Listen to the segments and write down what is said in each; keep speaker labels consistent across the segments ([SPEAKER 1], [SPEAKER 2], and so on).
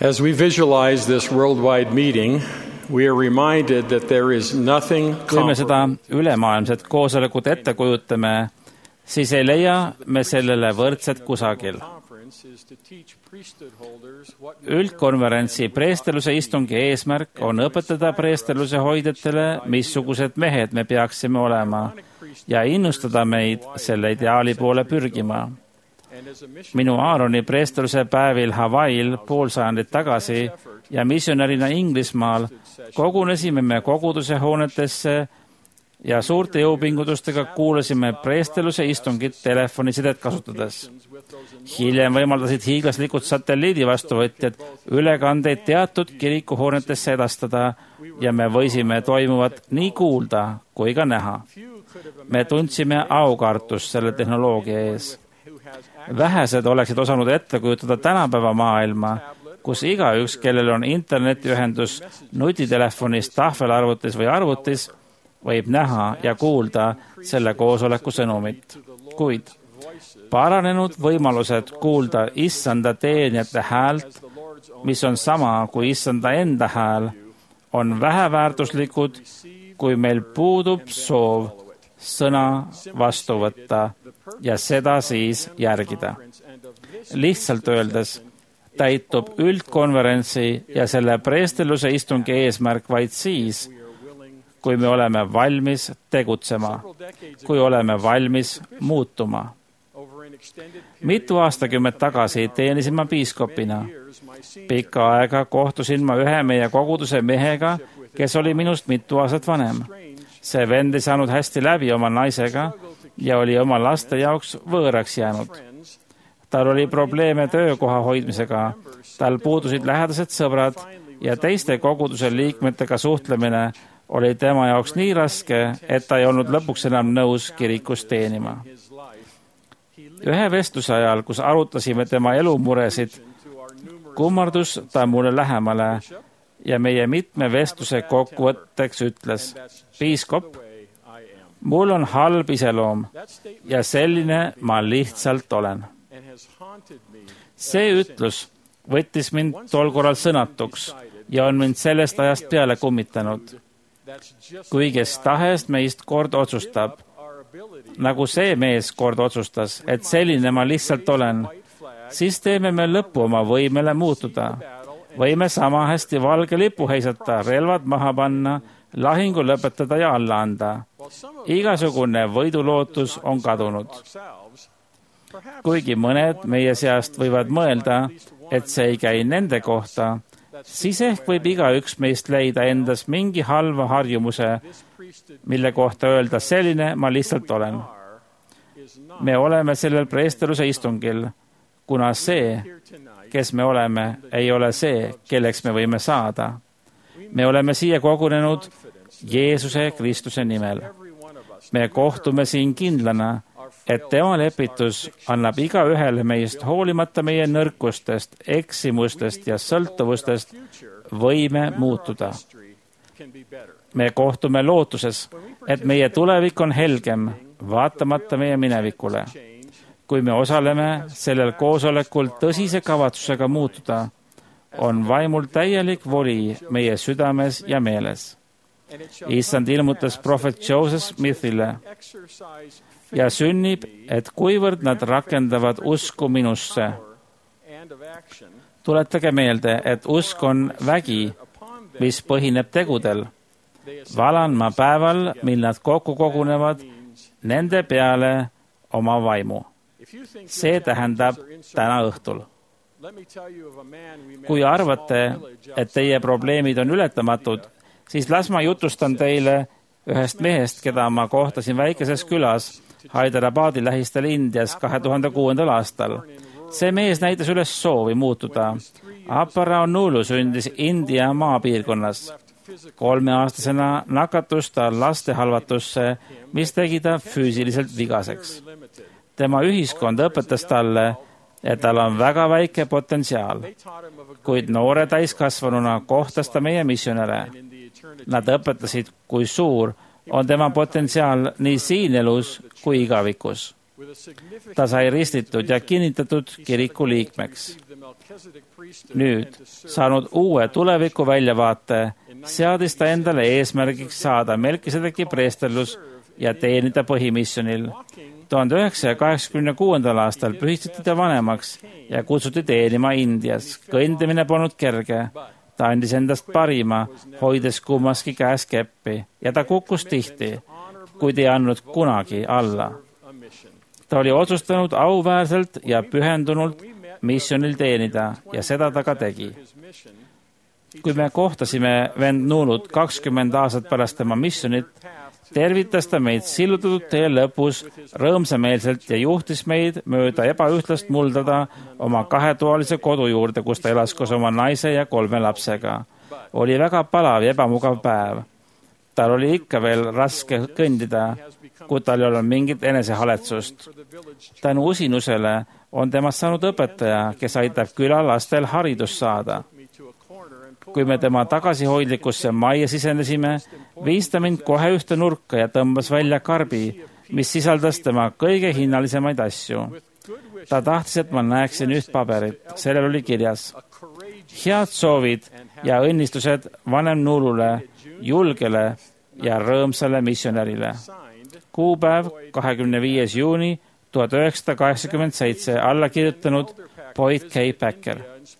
[SPEAKER 1] As we visualize this worldwide meeting, we are reminded that there is nothing
[SPEAKER 2] kui me seda ülemaailmset koosolekut ette kujutame, siis ei leia me sellele võrdset kusagil. Üldkonverentsi preesteluse istungi eesmärk on õpetada preesteluse hoidjatele, missugused mehed me peaksime olema ja innustada meid selle ideaali poole pürgima. Minu Aaroni preesteluse päevil Hawaii'l pool sajandit tagasi ja missionärina Inglismaal kogunesime me koguduse hoonetesse ja suurte jõupingutustega kuulasime preesteluse istungit telefonisidet kasutades. Hiljem võimaldasid hiiglaslikud satelliidi vastuvõtjad ülekandeid teatud kirikuhoonetesse edastada ja me võisime toimuvat nii kuulda kui ka näha. Me tundsime aukartust selle tehnoloogia ees. Vähesed oleksid osanud ette kujutada tänapäeva maailma, kus igaüks, kellel on internetiühendus nutitelefonis, tahvelarvutis või arvutis, võib näha ja kuulda selle koosoleku sõnumit. Kuid paranenud võimalused kuulda issanda teenijate häält, mis on sama kui issanda enda hääl, on väheväärtuslikud, kui meil puudub soov sõna vastu võtta ja seda siis järgida. Lihtsalt öeldes täitub üldkonverentsi ja selle preesteluse istungi eesmärk vaid siis, kui me oleme valmis tegutsema, kui oleme valmis muutuma. Mitu aastakümmet tagasi teenisin ma piiskopina. Pikka aega kohtusin ma ühe meie koguduse mehega, kes oli minust mitu aastat vanem. See vend ei saanud hästi läbi oma naisega ja oli oma laste jaoks võõraks jäänud. Tal oli probleeme töökoha hoidmisega, tal puudusid lähedased sõbrad ja teiste koguduse liikmetega suhtlemine oli tema jaoks nii raske, et ta ei olnud lõpuks enam nõus kirikus teenima. Ühe vestluse ajal, kus arutasime tema elumuresid, kummardus ta mulle lähemale ja meie mitme vestluse kokkuvõtteks ütles: piiskop, mul on halb iseloom ja selline ma lihtsalt olen. See ütlus võttis mind tol korral sõnatuks ja on mind sellest ajast peale kummitanud. Kui kes tahes meist kord otsustab, nagu see mees kord otsustas, et selline ma lihtsalt olen, siis teeme me lõppu oma võimele muutuda. Võime sama hästi valge lipu heisata, relvad maha panna, lahingu lõpetada ja alla anda. Igasugune võidulootus on kadunud. Kuigi mõned meie seast võivad mõelda, et see ei käi nende kohta, siis ehk võib igaüks meist leida endas mingi halva harjumuse, mille kohta öelda selline ma lihtsalt olen. Me oleme sellel preesteluse istungil, kuna see, kes me oleme, ei ole see, kelleks me võime saada. Me oleme siia kogunenud Jeesuse Kristuse nimel. Me kohtume siin kindlana, et tema lepitus annab igaühele meist hoolimata meie nõrkustest, eksimustest ja sõltuvustest võime muutuda. Me kohtume lootuses, et meie tulevik on helgem, vaatamata meie minevikule. Kui me osaleme sellel koosolekul tõsise kavatsusega muutuda, on vaimul täielik voli meie südames ja meeles. Issand ilmutas prohvet Joseph Smithile ja sünnib, et kuivõrd nad rakendavad usku minusse. Tuletage meelde, et usk on vägi, mis põhineb tegudel. Valan ma päeval, mil nad kokku kogunevad, nende peale oma vaimu. See tähendab täna õhtul. Kui arvate, et teie probleemid on ületamatud, siis las ma jutustan teile ühest mehest, keda ma kohtasin väikeses külas Hyderabadi lähistel Indias 2006. aastal. See mees näitas üles soovi muutuda. Aparaonulu sündis India maapiirkonnas. 3-aastasena nakatus ta lastehalvatusse, mis tegi ta füüsiliselt vigaseks. Tema ühiskond õpetas talle, et tal on väga väike potentsiaal, kuid noore täiskasvanuna kohtas ta meie missionäre. Nad õpetasid, kui suur on tema potentsiaal nii siin elus kui igavikus. Ta sai ristitud ja kinnitatud kiriku liikmeks. Nüüd, saanud uue tuleviku väljavaate, seadis ta endale eesmärgiks saada Melkisedeki preesterlus ja teenida põhimissionil. 1986. aastal pühistati ta vanemaks ja kutsuti teenima Indias. Kõndimine polnud kerge. Ta andis endast parima, hoides kummaski käes keppi ja ta kukkus tihti, kuid ei andnud kunagi alla. Ta oli otsustanud auväärselt ja pühendunult missionil teenida ja seda ta ka tegi. Kui me kohtasime vend Nuulut 20 aastat pärast tema missionit, tervitas ta meid sillutatud tee lõpus rõõmsameelselt ja juhtis meid mööda ebaühtlast muldada oma 2-toalise kodu juurde, kus ta elas koos oma naise ja 3 lapsega. Oli väga palav ja ebamugav päev. Tal oli ikka veel raske kõndida, kui tal ei olnud mingit enesehaletsust. Tänu usinusele on temast saanud õpetaja, kes aitab külalastel haridust saada. Kui me tema tagasihoidlikusse majja sisenesime, viis ta mind kohe ühte nurka ja tõmbas välja karbi, mis sisaldas tema kõige hinnalisemaid asju. Ta tahtis, et ma näeksin üht paberit. Sellel oli kirjas: head soovid ja õnnistused vanem Nuulule, julgele ja rõõmsale missionärile. Kuupäev 25. juuni 1987, alla kirjutanud Boyd K. Packer.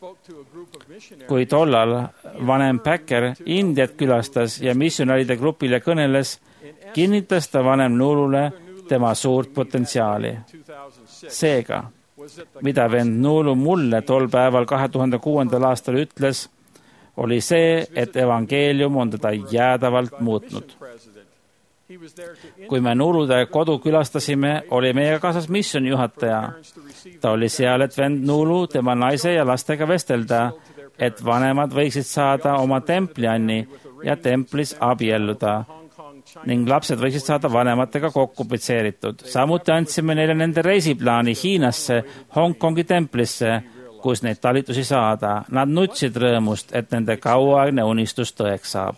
[SPEAKER 2] Kui tollal vanem Packer Indiat külastas ja missionäride grupile kõneles, kinnitas ta vanem Nuulule tema suurt potentsiaali. Seega, mida vend Nuulu mulle tol päeval 2006. aastal ütles, oli see, et evangeelium on teda jäädavalt muutnud. Kui me Nuulude kodu külastasime, oli meiega kaasas missiooni juhataja. Ta oli seal, et vend Nuulu tema naise ja lastega vestelda, et vanemad võiksid saada oma templianni ja templis abielluda ning lapsed võiksid saada vanematega kokku pitseeritud. Samuti andsime neile nende reisiplaani Hiinasse, Hongkongi templisse, kus neid talitusi saada. Nad nutsid rõõmust, et nende kauaaegne unistus tõeks saab.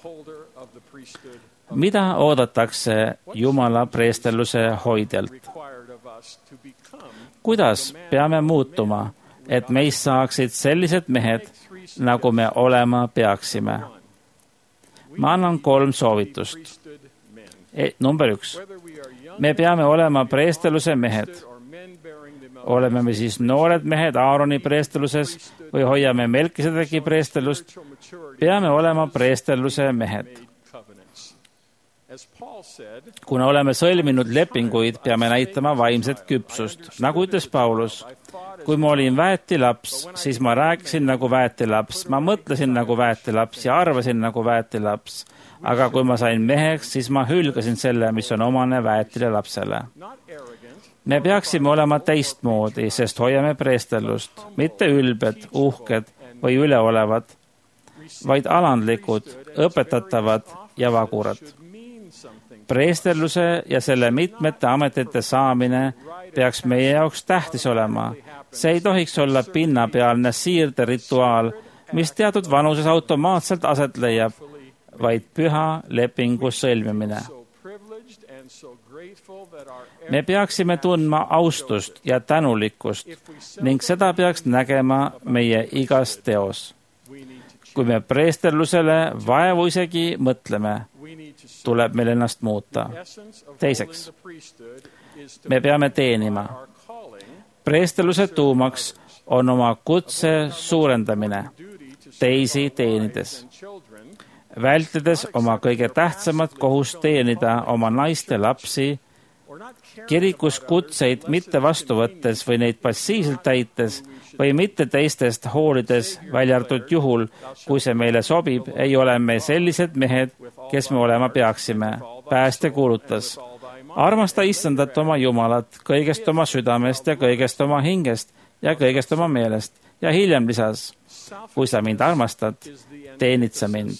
[SPEAKER 2] Mida oodatakse Jumala preesterluse hoidjalt? Kuidas peame muutuma, et meist saaksid sellised mehed, nagu me olema peaksime? Ma annan 3 soovitust. Number 1. Me peame olema preesterluse mehed. Oleme me siis noored mehed Aaroni preesterluses või hoiame Melkisedeki preesterlust, peame olema preesterluse mehed. Kuna oleme sõlminud lepinguid, peame näitama vaimset küpsust. Nagu ütles Paulus, kui ma olin väetilaps, siis ma rääkisin nagu väetilaps, ma mõtlesin nagu väetilaps ja arvasin nagu väetilaps. Aga kui ma sain meheks, siis ma hülgasin selle, mis on omane väetile lapsele. Me peaksime olema teistmoodi, sest hoiame preesterlust, mitte ülbed, uhked või üleolevad, vaid alandlikud, õpetatavad ja vagurad. Preesterluse ja selle mitmete ametite saamine peaks meie jaoks tähtis olema. See ei tohiks olla pinnapealne siirderituaal, mis teatud vanuses automaatselt aset leiab, vaid püha lepingu sõlmimine. Me peaksime tundma austust ja tänulikkust ning seda peaks nägema meie igas teos. Kui me preesterlusele vaevu isegi mõtleme, tuleb meil ennast muuta. Teiseks, me peame teenima. Preesterluse tuumaks on oma kutse suurendamine, teisi teenides, vältides oma kõige tähtsamat kohust teenida oma naiste lapsi, kirikus kutseid mitte vastu võttes või neid passiivselt täites või mitte teistest hoolides, välja arvatud juhul, kui see meile sobib, ei ole me sellised mehed, kes me olema peaksime. Päästja kuulutas: armasta Issandat oma Jumalat kõigest oma südamest ja kõigest oma hingest ja kõigest oma meelest. Ja hiljem lisas: kui sa mind armastad, teenid sa mind.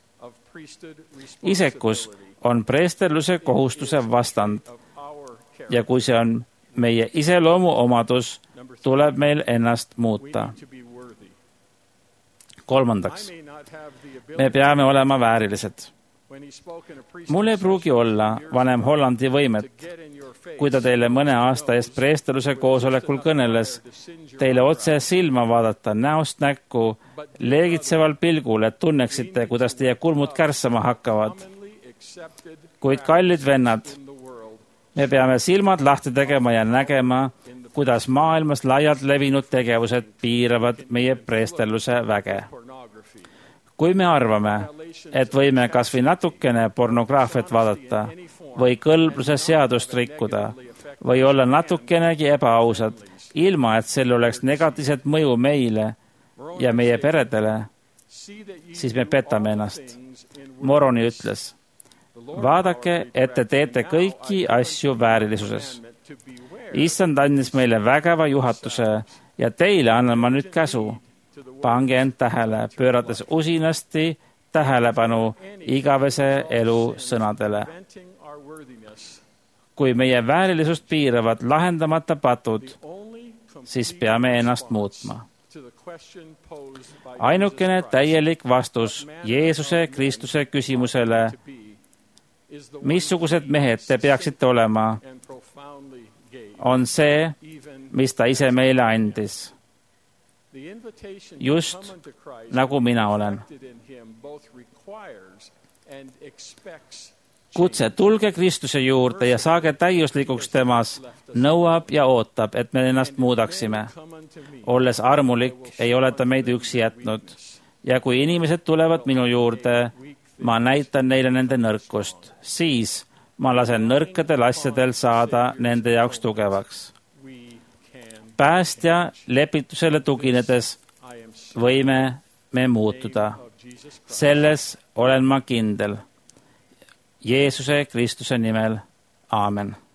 [SPEAKER 2] Isekus on preesterluse kohustuse vastand ja kui see on meie iseloomu omadus, tuleb meil ennast muuta. Kolmandaks, me peame olema väärilised. mul ei pruugi olla vanem Hollandi võimet, kui ta teile mõne aasta eest preesteluse koosolekul kõneles, teile otse silma vaadata näost näkku, leegitseval pilgul, et tunneksite, kuidas teie kulmud kärssama hakkavad. Kuid kallid vennad, me peame silmad lahti tegema ja nägema, kuidas maailmas laialt levinud tegevused piiravad meie preestelluse väge. Kui me arvame, et võime kas või natukene pornograafiat vaadata või kõlbluse seadust rikkuda või olla natukenegi ebaausad, ilma et sel oleks negatiivset mõju meile ja meie peredele, siis me petame ennast. Moroni ütles, vaadake, et te teete kõiki asju väärilisuses. Issand andis meile vägeva juhatuse ja teile annan ma nüüd käsu. Pange end tähele, pöörates usinasti tähelepanu igavese elu sõnadele. Kui meie väärilisust piiravad lahendamata patud, siis peame ennast muutma. Ainukene täielik vastus Jeesuse Kristuse küsimusele, missugused mehed te peaksite olema, on see, mis ta ise meile andis. Just nagu mina olen. Kutse tulge Kristuse juurde ja saage täiuslikuks temas, nõuab ja ootab, et me ennast muudaksime. Olles armulik, ei ole ta meid üksi jätnud. Ja kui inimesed tulevad minu juurde, ma näitan neile nende nõrkust. Siis ma lasen nõrkadel asjadel saada nende jaoks tugevaks. Päästja lepitusele tuginedes võime me muutuda. Selles olen ma kindel. Jeesuse Kristuse nimel. Aamen.